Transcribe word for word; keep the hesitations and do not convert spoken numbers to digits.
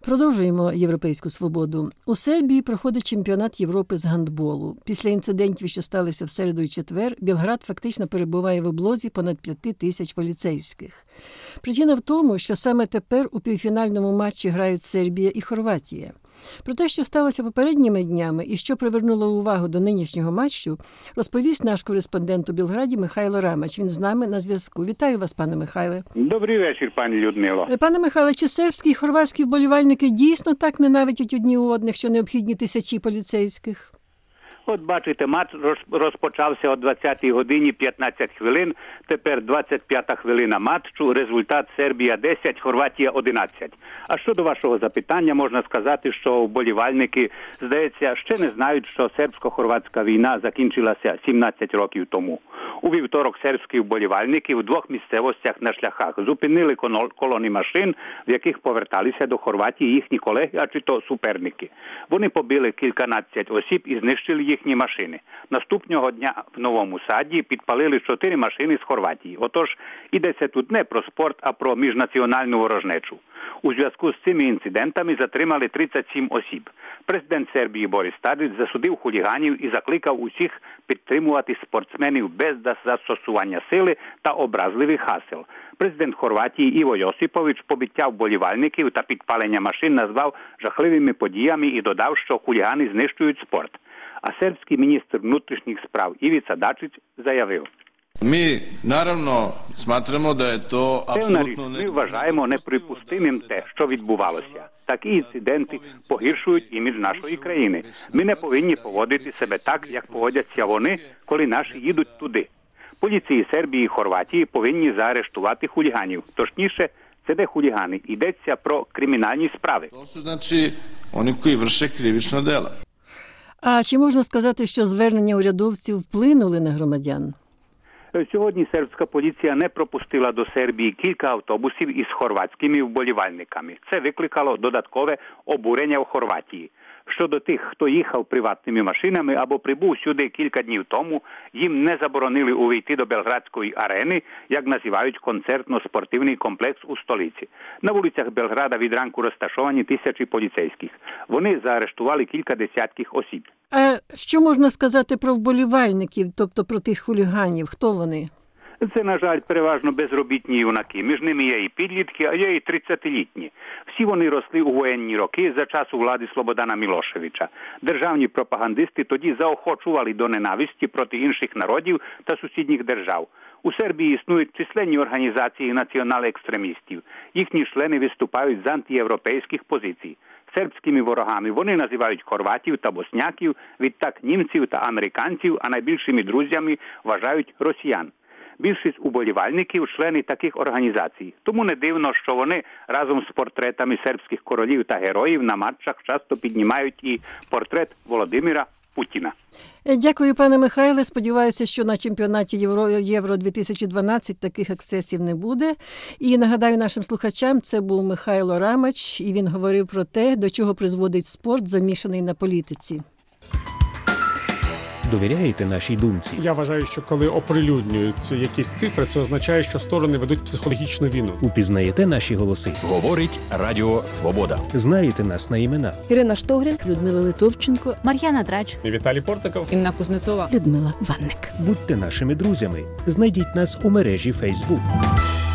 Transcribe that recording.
Продовжуємо європейську свободу. У Сербії проходить чемпіонат Європи з гандболу. Після інцидентів, що сталися в середу і четвер, Білград фактично перебуває в облозі понад п'яти тисяч поліцейських. Причина в тому, що саме тепер у півфінальному матчі грають Сербія і Хорватія. Про те, що сталося попередніми днями і що привернуло увагу до нинішнього матчу, розповість наш кореспондент у Білграді Михайло Рамач. Він з нами на зв'язку. Вітаю вас, пане Михайле. Добрий вечір, пані Людмило. Пане Михайле, чи сербські і хорватські вболівальники дійсно так ненавидять одні одних, що необхідні тисячі поліцейських? От бачите, матч розпочався о двадцятій годині п'ятнадцять хвилин, тепер двадцять п'ята хвилина матчу, результат Сербія десять, Хорватія одинадцять. А щодо вашого запитання, можна сказати, що вболівальники, здається, ще не знають, що сербсько-хорватська війна закінчилася сімнадцять років тому. У вівторок сербські вболівальники в двох місцевостях на шляхах зупинили колони машин, в яких поверталися до Хорватії їхні колеги, а чи то суперники. Вони побили кільканадцять осіб і знищили їхні машини. Наступного дня в Новому Саді підпалили чотири машини з Хорватії. Отож, йдеться тут не про спорт, а про міжнаціональну ворожнечу. У зв'язку з цими інцидентами затримали тридцять сім осіб. Президент Сербії Борис Тадич засудив хуліганів і закликав усіх підтримувати спортсменів без застосування сили та образливих гасел. Президент Хорватії Іво Йосипович побиття вболівальників та підпалення машин назвав жахливими подіями і додав, що хулігани знищують спорт. А сербський міністр внутрішніх справ Івіца Дачич заявив: Ми, наравно, сматрamo da je to apsolutno... Ми вважаємо неприпустимим те, що відбувалося. Такі інциденти погіршують імідж нашої країни. Ми не повинні поводити себе так, як поводяться вони, коли наші їдуть туди. Поліції Сербії і Хорватії повинні заарештувати хуліганів. Точніше, це де хулігани. Йдеться про кримінальні справи. To su, znači, oni koji vrše krivična dela. А чи можна сказати, що звернення урядовців вплинули на громадян? Сьогодні сербська поліція не пропустила до Сербії кілька автобусів із хорватськими вболівальниками. Це викликало додаткове обурення в Хорватії. Щодо тих, хто їхав приватними машинами або прибув сюди кілька днів тому, їм не заборонили увійти до Белградської арени, як називають концертно-спортивний комплекс у столиці. На вулицях Белграда від ранку розташовані тисячі поліцейських. Вони заарештували кілька десятків осіб. А що можна сказати про вболівальників, тобто про тих хуліганів? Хто вони? Це, на жаль, переважно безробітні юнаки. Між ними є і підлітки, а є і тридцятилітні. Всі вони росли у воєнні роки за часу влади Слободана Мілошевича. Державні пропагандисти тоді заохочували до ненависті проти інших народів та сусідніх держав. У Сербії існують численні організації націонал-екстремістів. Їхні члени виступають з антиєвропейських позицій. Сербськими ворогами вони називають хорватів та босняків, відтак німців та американців, а найбільшими друзями вважають росіян. Більшість уболівальників – члени таких організацій. Тому не дивно, що вони разом з портретами сербських королів та героїв на матчах часто піднімають і портрет Володимира Путіна. Дякую, пане Михайле. Сподіваюся, що на чемпіонаті Євро дві тисячі дванадцять таких ексцесів не буде. І нагадаю нашим слухачам, це був Михайло Рамач, і він говорив про те, до чого призводить спорт, замішаний на політиці. Довіряєте нашій думці? Я вважаю, що коли оприлюднюють якісь цифри, це означає, що сторони ведуть психологічну війну. Упізнаєте наші голоси? Говорить Радіо Свобода. Знаєте нас на імена? Ірина Штогрін, Людмила Литовченко, Мар'яна Драч, Віталій Портиков, Інна Кузнецова, Людмила Ванник. Будьте нашими друзями. Знайдіть нас у мережі Facebook.